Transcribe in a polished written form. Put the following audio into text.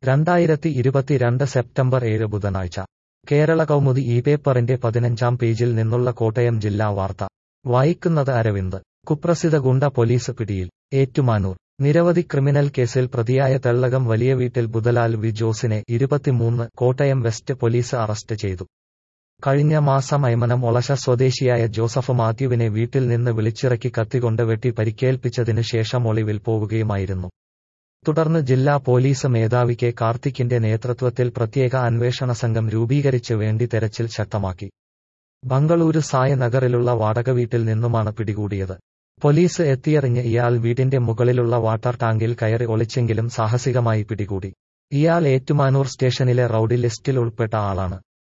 2022 September 7 ബുധനാഴ്ച കേരള കൗമുദി ഈ പേപ്പറിന്റെ 15-ാം പേജിൽ നിന്നുള്ള കോട്ടയം ജില്ലാ വാർത്ത വായിക്കുന്നത് അരവിന്ദ്. കുപ്രസിദ്ധ ഗുണ്ട പോലീസ് പിടിയിൽ. ഏറ്റുമാനൂർ. നിരവധി ക്രിമിനൽ കേസിൽ പ്രതിയായ തെള്ളകം വലിയ വീട്ടിൽ ബുധലാൽ വി ജോസിനെ 23 കോട്ടയം വെസ്റ്റ് പോലീസ് അറസ്റ്റ് ചെയ്തു. കഴിഞ്ഞ മാസം അയ്മനം ഒളശ സ്വദേശിയായ ജോസഫ് മാത്യുവിനെ വീട്ടിൽ നിന്ന് വിളിച്ചിറക്കി കത്തികൊണ്ട് വെട്ടി പരിക്കേൽപ്പിച്ചതിനു ശേഷം ഒളിവിൽ പോവുകയുമായിരുന്നു. തുടർന്ന് ജില്ലാ പോലീസ് മേധാവി കെ കാർത്തിക്കിന്റെ നേതൃത്വത്തിൽ പ്രത്യേക അന്വേഷണ സംഘം രൂപീകരിച്ച് വേണ്ടി തെരച്ചിൽ ശക്തമാക്കി. ബംഗളൂരു സായ് നഗറിലുള്ള വാടക വീട്ടിൽ നിന്നുമാണ് പിടികൂടിയത്. പോലീസ് എത്തിയറിഞ്ഞ് ഇയാൾ വീടിന്റെ മുകളിലുള്ള വാട്ടർ ടാങ്കിൽ കയറി ഒളിച്ചെങ്കിലും സാഹസികമായി പിടികൂടി. ഇയാൾ ഏറ്റുമാനൂർ സ്റ്റേഷനിലെ റൌഡി ലിസ്റ്റിൽ ഉൾപ്പെട്ട ആളാണ്.